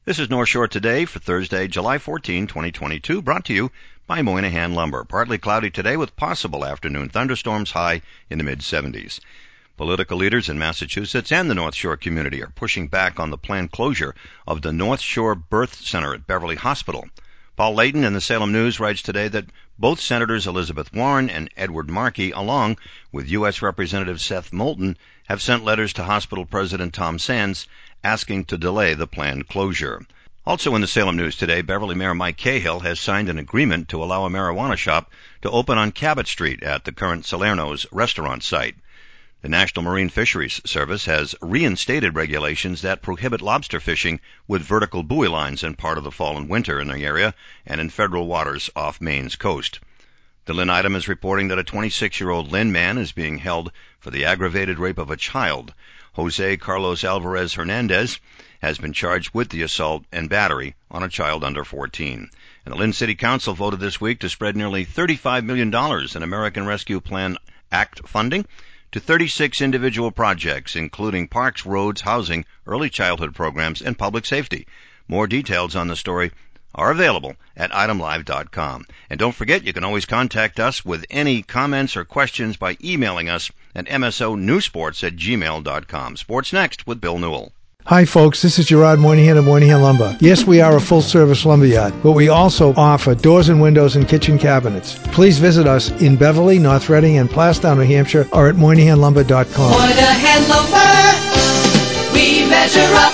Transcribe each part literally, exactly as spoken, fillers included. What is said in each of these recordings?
This is North Shore Today for Thursday, July fourteenth, twenty twenty-two, brought to you by Moynihan Lumber. Partly cloudy today with possible afternoon thunderstorms, high in the mid seventies. Political leaders in Massachusetts and the North Shore community are pushing back on the planned closure of the North Shore Birth Center at Beverly Hospital. Paul Layton in the Salem News writes today that both Senators Elizabeth Warren and Edward Markey, along with U S Representative Seth Moulton, have sent letters to hospital President Tom Sands asking to delay the planned closure. Also in the Salem News today, Beverly Mayor Mike Cahill has signed an agreement to allow a marijuana shop to open on Cabot Street at the current Salerno's restaurant site. The National Marine Fisheries Service has reinstated regulations that prohibit lobster fishing with vertical buoy lines in part of the fall and winter in the area and in federal waters off Maine's coast. The Lynn item is reporting that a twenty-six-year-old Lynn man is being held for the aggravated rape of a child. Jose Carlos Alvarez Hernandez has been charged with the assault and battery on a child under fourteen. And the Lynn City Council voted this week to spread nearly thirty-five million dollars in American Rescue Plan Act funding to thirty-six individual projects, including parks, roads, housing, early childhood programs, and public safety. More details on the story are available at item live dot com. And don't forget, you can always contact us with any comments or questions by emailing us at m s o newsports at gmail dot com. Sports Next with Bill Newell. Hi folks, this is Gerard Moynihan of Moynihan Lumber. Yes, we are a full-service lumberyard, but we also offer doors and windows and kitchen cabinets. Please visit us in Beverly, North Reading, and Plastown, New Hampshire, or at moynihan lumber dot com. Moynihan Lumber, we measure up.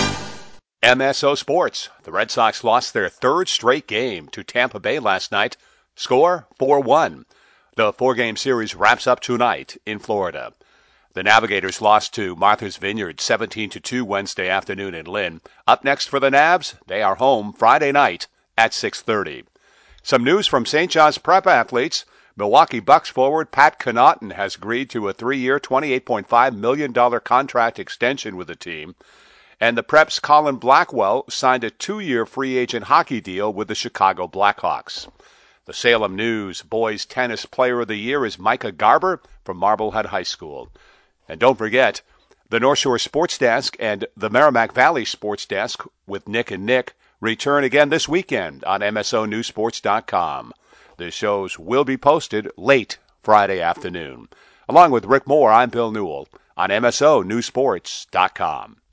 M S O Sports. The Red Sox lost their third straight game to Tampa Bay last night. Score four one. The four-game series wraps up tonight in Florida. The Navigators lost to Martha's Vineyard seventeen to two Wednesday afternoon in Lynn. Up next for the Navs, they are home Friday night at six thirty. Some news from Saint John's Prep athletes. Milwaukee Bucks forward Pat Connaughton has agreed to a three-year, twenty-eight point five million dollars contract extension with the team. And the Prep's Colin Blackwell signed a two-year free agent hockey deal with the Chicago Blackhawks. The Salem News Boys Tennis Player of the Year is Micah Garber from Marblehead High School. And don't forget, the North Shore Sports Desk and the Merrimack Valley Sports Desk with Nick and Nick return again this weekend on m s o news sports dot com. The shows will be posted late Friday afternoon. Along with Rick Moore, I'm Bill Newell on m s o news sports dot com.